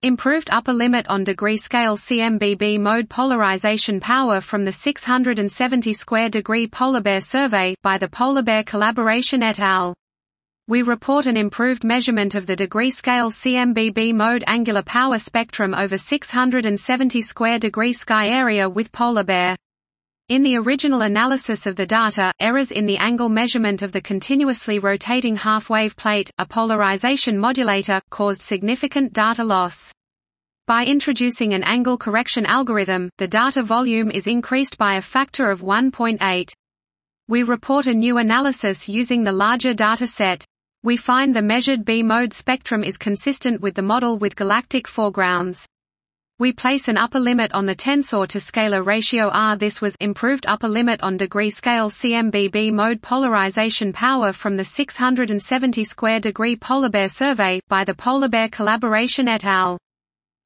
Improved upper limit on degree scale CMBB mode polarization power from the 670 square degree polar bear survey by the Polar Bear Collaboration et al. We report an improved measurement of the degree scale CMBB mode angular power spectrum over 670 square degree sky area with polar bear. In the original analysis of the data, errors in the angle measurement of the continuously rotating half-wave plate, a polarization modulator, caused significant data loss. By introducing an angle correction algorithm, the data volume is increased by a factor of 1.8. We report a new analysis using the larger data set. We find the measured B-mode spectrum is consistent with the model with galactic foregrounds. We place an upper limit on the tensor to scalar ratio R. This was improved upper limit on degree scale CMBB mode polarization power from the 670 square degree polar bear survey by the Polar Bear Collaboration et al.